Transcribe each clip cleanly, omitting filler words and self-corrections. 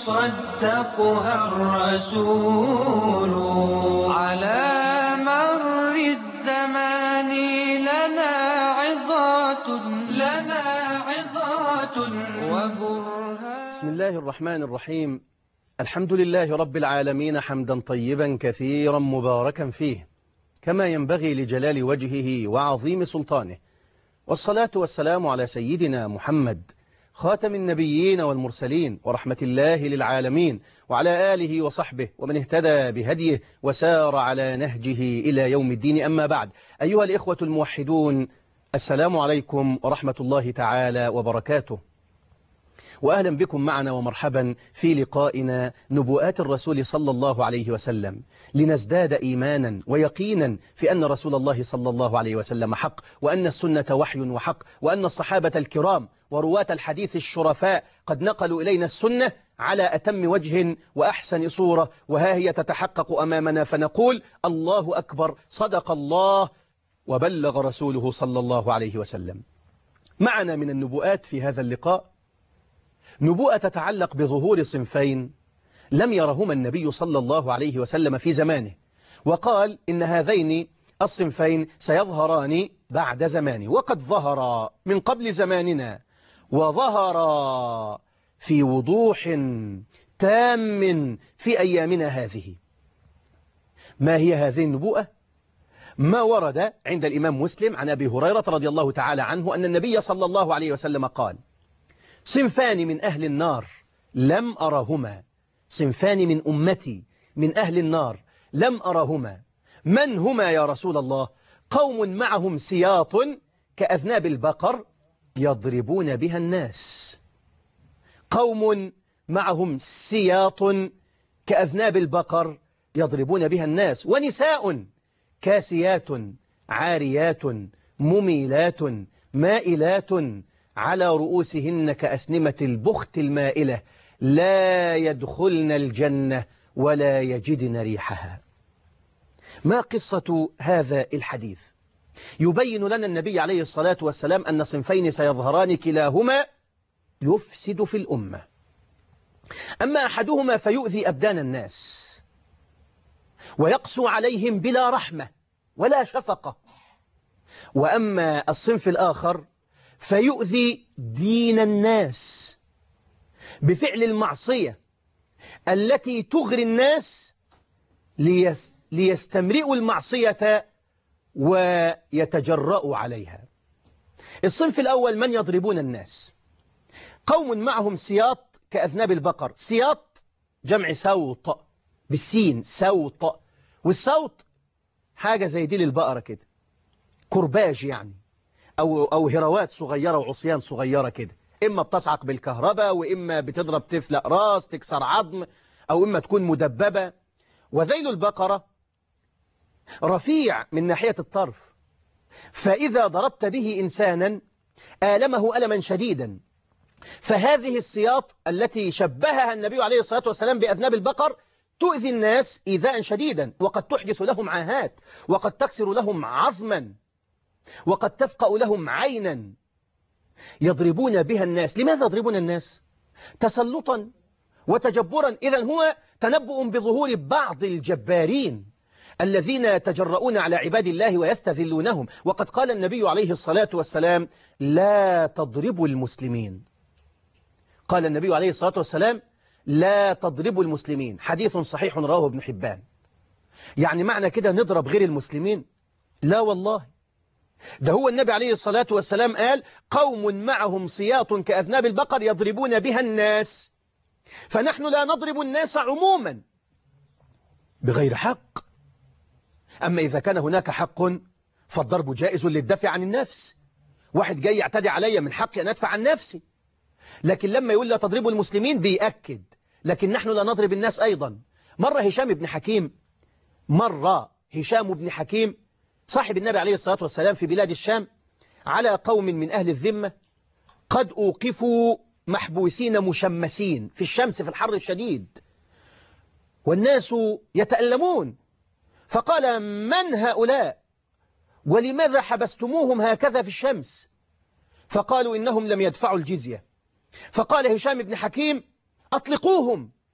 يصدقها الرسول. على مر الزمان لنا عظات وبرهان. بسم الله الرحمن الرحيم. الحمد لله رب العالمين حمدا طيبا كثيرا مباركا فيه كما ينبغي لجلال وجهه وعظيم سلطانه، والصلاة والسلام على سيدنا محمد خاتم النبيين والمرسلين ورحمة الله للعالمين، وعلى آله وصحبه ومن اهتدى بهديه وسار على نهجه إلى يوم الدين. أما بعد، أيها الإخوة الموحدون، السلام عليكم ورحمة الله تعالى وبركاته، وأهلا بكم معنا ومرحبا في لقائنا نبوءات الرسول صلى الله عليه وسلم، لنزداد إيمانا ويقينا في أن رسول الله صلى الله عليه وسلم حق، وأن السنة وحي وحق، وأن الصحابة الكرام ورواة الحديث الشرفاء قد نقلوا إلينا السنة على أتم وجه وأحسن صورة، وها هي تتحقق أمامنا، فنقول الله أكبر، صدق الله وبلغ رسوله صلى الله عليه وسلم. معنا من النبوءات في هذا اللقاء نبوءة تتعلق بظهور صنفين لم يرهما النبي صلى الله عليه وسلم في زمانه، وقال إن هذين الصنفين سيظهران بعد زمانه، وقد ظهر من قبل زماننا، وظهر في وضوح تام في أيامنا هذه. ما هي هذه النبوءة؟ ما ورد عند الإمام مسلم عن أبي هريرة رضي الله تعالى عنه أن النبي صلى الله عليه وسلم قال: صنفان من أهل النار لم أرهما، صنفان من أمتي من أهل النار لم أرهما. من هما يا رسول الله؟ قوم معهم سياط كأذناب البقر يضربون بها الناس. قوم معهم سياط كأذناب البقر يضربون بها الناس، ونساء كاسيات عاريات مميلات مائلات على رؤوسهن كأسنمة البخت المائلة لا يدخلن الجنة ولا يجدن ريحها. ما قصة هذا الحديث؟ يبين لنا النبي عليه الصلاة والسلام أن صنفين سيظهران كلاهما يفسد في الأمة. أما أحدهما فيؤذي أبدان الناس ويقسو عليهم بلا رحمة ولا شفقة، وأما الصنف الآخر فيؤذي دين الناس بفعل المعصية التي تغري الناس ليستمرئوا المعصية ويتجرؤوا عليها. الصنف الأول من يضربون الناس، قوم معهم سياط كأذناب البقر. سياط جمع سوط بالسين، سوط، والسوط حاجة زي ديل البقرة كده، كرباج يعني، أو هروات صغيرة وعصيان صغيرة كده، إما بتصعق بالكهرباء، وإما بتضرب تفلق راس تكسر عظم، أو إما تكون مدببة. وذيل البقرة رفيع من ناحية الطرف، فإذا ضربت به إنسانا آلمه ألما شديدا. فهذه السياط التي شبهها النبي عليه الصلاة والسلام بأذناب البقر تؤذي الناس إيذاء شديدا، وقد تحدث لهم عاهات، وقد تكسر لهم عظما، وقد تفقأ لهم عينا. يضربون بها الناس. لماذا يضربون الناس؟ تسلطا وتجبرا. إذن هو تنبؤ بظهور بعض الجبارين الذين يتجرؤون على عباد الله ويستذلونهم. وقد قال النبي عليه الصلاة والسلام: لا تضربوا المسلمين. قال النبي عليه الصلاة والسلام: لا تضربوا المسلمين. حديث صحيح رواه ابن حبان. يعني معنى كده نضرب غير المسلمين؟ لا والله، ده هو النبي عليه الصلاة والسلام قال: قوم معهم سياط كأذناب البقر يضربون بها الناس. فنحن لا نضرب الناس عموما بغير حق. أما إذا كان هناك حق فالضرب جائز للدفع عن النفس. واحد جاي يعتدي علي، من حقي أن أدفع عن نفسي. لكن لما يقول لا تضربوا المسلمين بيأكد، لكن نحن لا نضرب الناس أيضا. مرة هشام بن حكيم صاحب النبي عليه الصلاة والسلام في بلاد الشام على قوم من أهل الذمة قد أوقفوا محبوسين مشمسين في الشمس في الحر الشديد، والناس يتألمون. فقال: من هؤلاء ولماذا حبستموهم هكذا في الشمس؟ فقالوا: إنهم لم يدفعوا الجزية. فقال هشام بن حكيم: أطلقوهم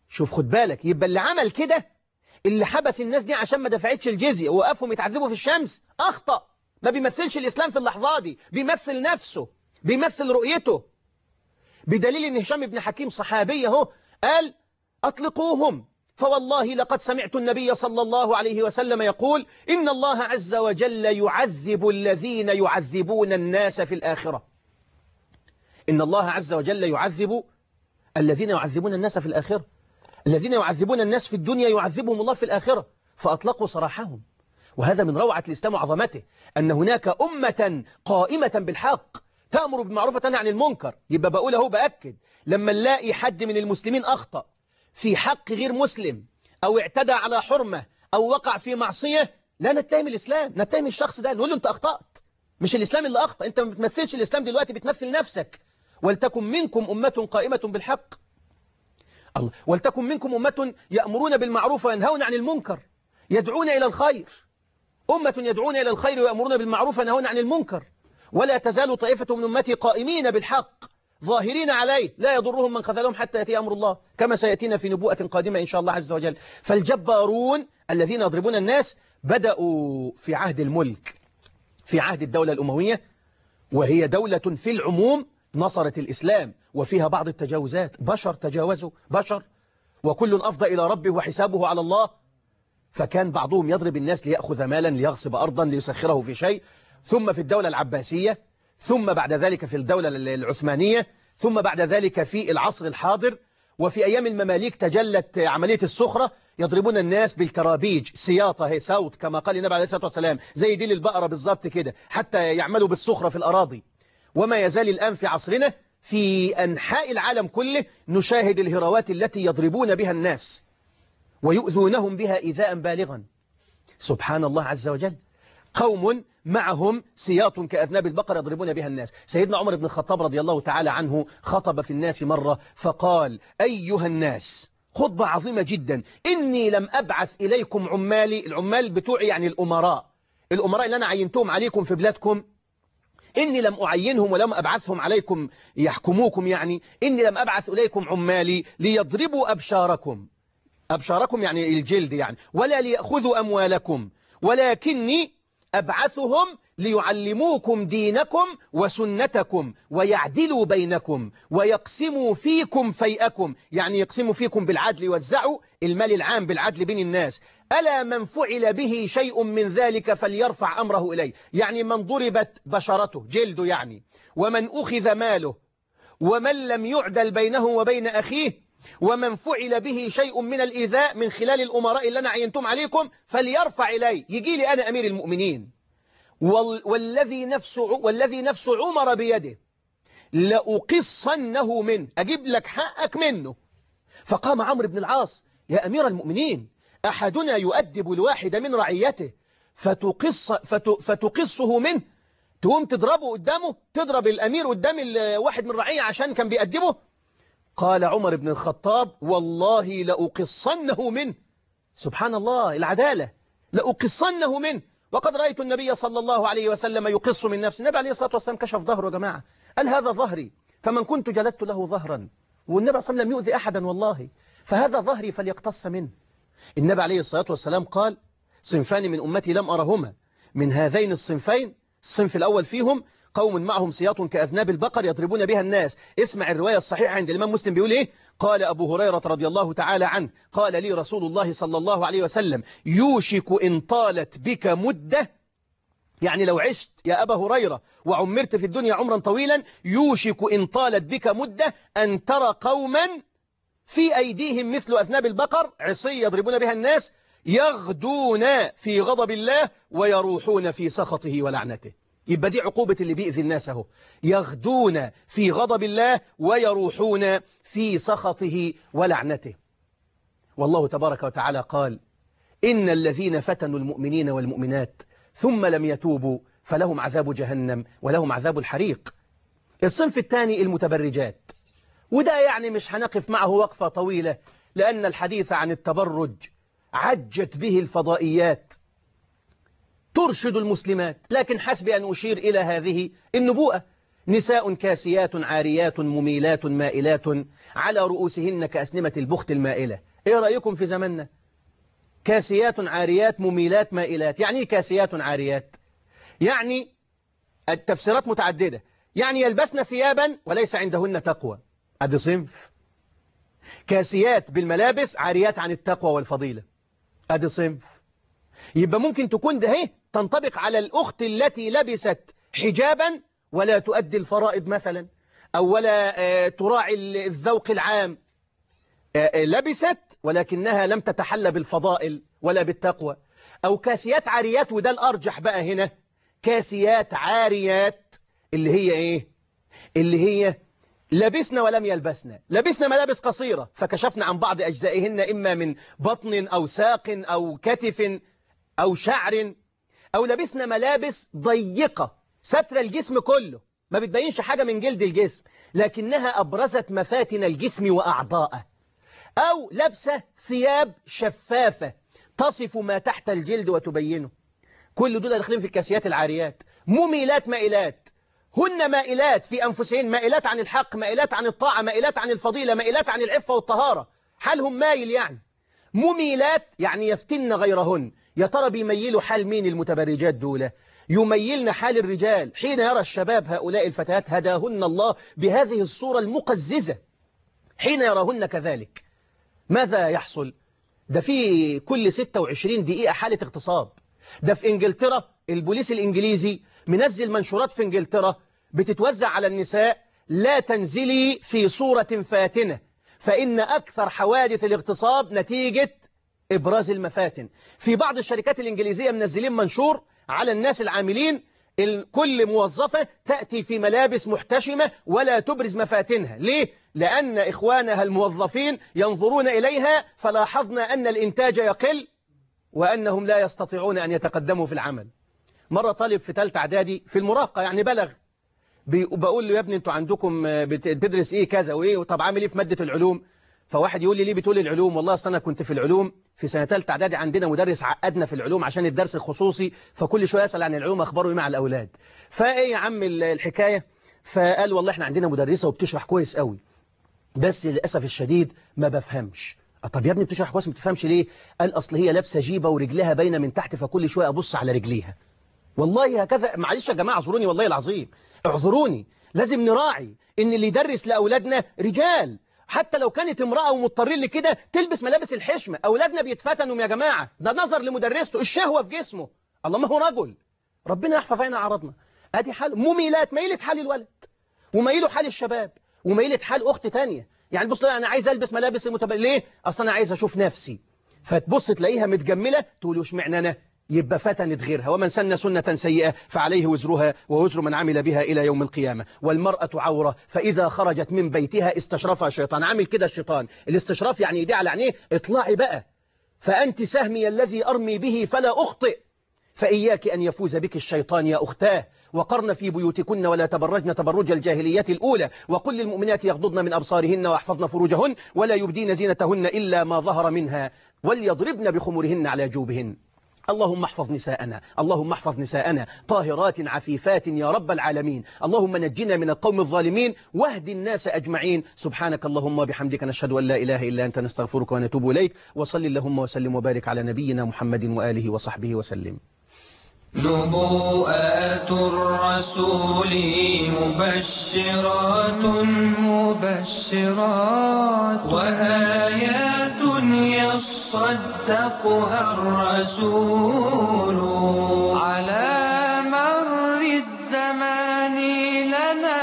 شوف خد بالك، يبقى اللي عمل كده، اللي حبس الناس دي عشان ما دفعتش الجزية ووقفهم يتعذبوا في الشمس، أخطأ. ما بيمثلش الإسلام في اللحظة دي، بيمثل نفسه، بيمثل رؤيته. بدليل ان هشام بن حكيم صحابي اهو قال أطلقوهم، فوالله لقد سمعت النبي صلى الله عليه وسلم يقول إن الله عز وجل يعذب الذين يعذبون الناس في الآخرة. إن الله عز وجل يعذب الذين يعذبون الناس في الآخرة. الذين يعذبون الناس في الدنيا يعذبهم الله في الآخرة، فأطلقوا سراحهم. وهذا من روعة الإسلام وعظمته، أن هناك أمة قائمة بالحق تأمر بالمعروف وتنهى عن المنكر. يبقى بقول اهو بأكد، لما نلاقي حد من المسلمين أخطأ في حق غير مسلم أو اعتدى على حرمة أو وقع في معصية، لا نتهم الإسلام، نتهم الشخص ده، نقول له أنت أخطأت، مش الإسلام اللي أخطأ. أنت ما بتمثلش الإسلام دلوقتي، بتمثل نفسك. ولتكن منكم أمة قائمة بالحق، الله، ولتكن منكم أمة يأمرون بالمعروف وينهون عن المنكر، يدعون إلى الخير. أمة يدعون إلى الخير ويأمرون بالمعروف وينهون عن المنكر. ولا تزال طائفة من أمتي قائمين بالحق ظاهرين عليه لا يضرهم من خذلهم حتى يأتي أمر الله، كما سيأتينا في نبوءة قادمة إن شاء الله عز وجل. فالجبارون الذين يضربون الناس بدأوا في عهد الملك، في عهد الدولة الأموية، وهي دولة في العموم نصرت الإسلام وفيها بعض التجاوزات، بشر تجاوزوا بشر، وكل أفضى إلى ربه وحسابه على الله. فكان بعضهم يضرب الناس ليأخذ مالا، ليغصب أرضا، ليسخره في شيء. ثم في الدولة العباسية، ثم بعد ذلك في الدولة العثمانية، ثم بعد ذلك في العصر الحاضر، وفي أيام المماليك تجلت عملية السخرة، يضربون الناس بالكرابيج، سياطة هي صوت كما قال النبي عليه الصلاة والسلام، زي ديل البقرة بالضبط كده، حتى يعملوا بالسخرة في الأراضي. وما يزال الآن في عصرنا في أنحاء العالم كله نشاهد الهراوات التي يضربون بها الناس ويؤذونهم بها إيذاء بالغا. سبحان الله عز وجل. قوم معهم سياط كأذناب البقر يضربون بها الناس. سيدنا عمر بن الخطاب رضي الله تعالى عنه خطب في الناس مرة فقال: أيها الناس، خطبة عظيمة جدا، إني لم أبعث إليكم عمالي، العمال بتوعي يعني الأمراء اللي أنا عينتهم عليكم في بلادكم، إني لم أعينهم ولم أبعثهم عليكم يحكموكم، يعني إني لم أبعث إليكم عمالي ليضربوا أبشاركم يعني الجلد يعني، ولا ليأخذوا أموالكم، ولكني أبعثهم ليعلموكم دينكم وسنتكم ويعدلوا بينكم ويقسموا فيكم فيئكم، يعني يقسموا فيكم بالعدل، يوزعوا المال العام بالعدل بين الناس. ألا من فعل به شيء من ذلك فليرفع أمره إليه، يعني من ضربت بشرته جلده يعني، ومن أخذ ماله، ومن لم يعدل بينه وبين أخيه، ومن فعل به شيء من الإيذاء من خلال الأمراء اللي أنا عينتم عليكم فليرفع إلي، يجي لي أنا أمير المؤمنين، والذي نفس عمر بيده لأقصنه منه، أجيب لك حقك منه. فقام عمرو بن العاص: يا أمير المؤمنين، أحدنا يؤدب الواحد من رعيته فتقصه منه، تقوم تضربه قدامه، تضرب الأمير قدام الواحد من رعية عشان كان بيأدبه؟ قال عمر بن الخطاب: والله لأقصنه منه. سبحان الله العدالة، لأقصنه منه. وقد رأيت النبي صلى الله عليه وسلم يقص من نفسه. النبي عليه الصلاة والسلام كشف ظهره يا جماعة، قال: هذا ظهري، فمن كنت جلدت له ظهرا. والنبي صلى الله عليه وسلم لم يؤذي أحدا والله، فهذا ظهري فليقتص منه. النبي عليه الصلاة والسلام قال: صنفان من أمتي لم أرهما، من هذين الصنفين، الصنف الأول فيهم قوم معهم سياط كأذناب البقر يضربون بها الناس. اسمع الرواية الصحيحة عند الإمام مسلم، بيقول إيه؟ قال أبو هريرة رضي الله تعالى عنه: قال لي رسول الله صلى الله عليه وسلم: يوشك إن طالت بك مدة، يعني لو عشت يا أبا هريرة وعمرت في الدنيا عمرا طويلا، يوشك إن طالت بك مدة أن ترى قوما في أيديهم مثل أذناب البقر، عصي يضربون بها الناس، يغدون في غضب الله ويروحون في سخطه ولعنته. يبقى دي عقوبة اللي بيأذي الناس اهو، يغدون في غضب الله ويروحون في سخطه ولعنته. والله تبارك وتعالى قال: إن الذين فتنوا المؤمنين والمؤمنات ثم لم يتوبوا فلهم عذاب جهنم ولهم عذاب الحريق. الصنف الثاني المتبرجات، وده يعني مش هنقف معه وقفة طويلة، لأن الحديث عن التبرج عجت به الفضائيات ترشد المسلمات، لكن حسب أن أشير إلى هذه النبوءة. نساء كاسيات عاريات مميلات مائلات على رؤوسهن كأسنمة البخت المائلة. إيه رأيكم في زماننا؟ كاسيات عاريات مميلات مائلات، يعني إيه كاسيات عاريات؟ يعني التفسيرات متعددة، يعني يلبسن ثيابا وليس عندهن تقوى، هذا صنف. كاسيات بالملابس عاريات عن التقوى والفضيلة، هذا صنف. يبقى ممكن تكون ده هي تنطبق على الأخت التي لبست حجابا ولا تؤدي الفرائض مثلا، أو ولا تراعي الذوق العام، لبست ولكنها لم تتحلى بالفضائل ولا بالتقوى. أو كاسيات عاريات، وده الأرجح بقى هنا، كاسيات عاريات اللي هي إيه؟ اللي هي لبسنا ولم يلبسنا، لبسنا ملابس قصيرة فكشفنا عن بعض أجزائهن، إما من بطن أو ساق أو كتف أو شعر، أو لبسنا ملابس ضيقة ستر الجسم كله، ما بتبينش حاجة من جلد الجسم لكنها أبرزت مفاتن الجسم وأعضاءه، أو لبسة ثياب شفافة تصف ما تحت الجلد وتبينه. كل دول داخلين في الكاسيات العاريات. مميلات مائلات، هن مائلات في أنفسهن، مائلات عن الحق، مائلات عن الطاعة، مائلات عن الفضيلة، مائلات عن العفة والطهارة، حالهم مايل يعني. مميلات يعني يفتن غيرهن. يا ترى بيميلوا حال مين المتبرجات دول؟ يميلن حال الرجال حين يرى الشباب هؤلاء الفتيات هداهن الله بهذه الصورة المقززة، حين يراهن كذلك ماذا يحصل؟ ده في كل 26 دقيقة حالة اغتصاب. ده في إنجلترا البوليس الإنجليزي منزل منشورات في إنجلترا بتتوزع على النساء: لا تنزلي في صورة فاتنة، فإن أكثر حوادث الاغتصاب نتيجة إبراز المفاتن. في بعض الشركات الإنجليزية منزلين منشور على الناس العاملين: كل موظفة تأتي في ملابس محتشمة ولا تبرز مفاتنها. ليه؟ لأن إخوانها الموظفين ينظرون إليها فلاحظنا أن الإنتاج يقل وأنهم لا يستطيعون أن يتقدموا في العمل. مرة طالب في ثالثه إعدادي في المراهقة يعني بلغ، بقول له: يا ابني انتوا عندكم بتدرس ايه كذا وايه، طب عامل ايه في مادة العلوم؟ فواحد يقول لي: ليه بتقول العلوم؟ والله اصل انا كنت في العلوم في سنة ثالثه اعدادي، عندنا مدرس عقدنا في العلوم عشان الدرس الخصوصي، فكل شويه يسأل عن العلوم اخباره ايه مع الاولاد. فايه يا عم الحكاية؟ فقال: والله احنا عندنا مدرسة وبتشرح كويس قوي، بس للاسف الشديد ما بفهمش. طب يا ابني بتشرح كويس ما بتفهمش ليه؟ قال: اصل هي لابسه جيبه ورجلها باينه من تحت، فكل شويه ابص على رجليها. والله هكذا. معلش يا جماعه اعذروني، والله العظيم اعذروني، لازم نراعي ان اللي يدرس لاولادنا رجال، حتى لو كانت امرأة ومضطرين لكده تلبس ملابس الحشمة. اولادنا بيتفتنوا يا جماعة، ده نظر لمدرسته، الشهوة في جسمه. الله، ما هو رجل، ربنا يحفظ علينا عرضنا. ادي حال مميلات، ميلة حال الولد وميله حال الشباب وميلة حال اخت تانية. يعني بص، انا عايز البس ملابس ليه؟ اصل انا عايز اشوف نفسي. فتبص تلاقيها متجملة تقول: وش معنى انا؟ يبقى فتنت غيرها. ومن سن سنة سيئة فعليه وزرها ووزر من عمل بها إلى يوم القيامة. والمرأة عورة، فإذا خرجت من بيتها استشرفها الشيطان. عامل كده الشيطان، الاستشراف يعني يدي على عينيه: اطلعي بقى، فأنت سهمي الذي أرمي به فلا أخطئ، فإياك أن يفوز بك الشيطان يا أختاه. وقرن في بيوتكن ولا تبرجن تبرج الجاهلية الأولى، وقل للمؤمنات يغضضن من أبصارهن ويحفظن فروجهن ولا يبدين زينتهن إلا ما ظهر منها وليضربن بخمرهن على جوبهن. اللهم احفظ نساءنا، اللهم احفظ نساءنا طاهرات عفيفات يا رب العالمين. اللهم نجنا من القوم الظالمين واهد الناس أجمعين. سبحانك اللهم وبحمدك، نشهد أن لا إله إلا أنت، نستغفرك ونتوب إليك. وصل اللهم وسلم وبارك على نبينا محمد وآله وصحبه وسلم. نبوءات الرسول مبشرات وآيات يصدقها الرسول. على مر الزمان لنا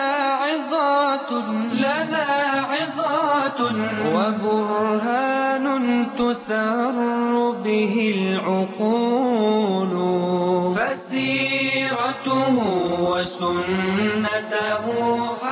عظات وبرهان تسر به العقول. فسيرته وسنته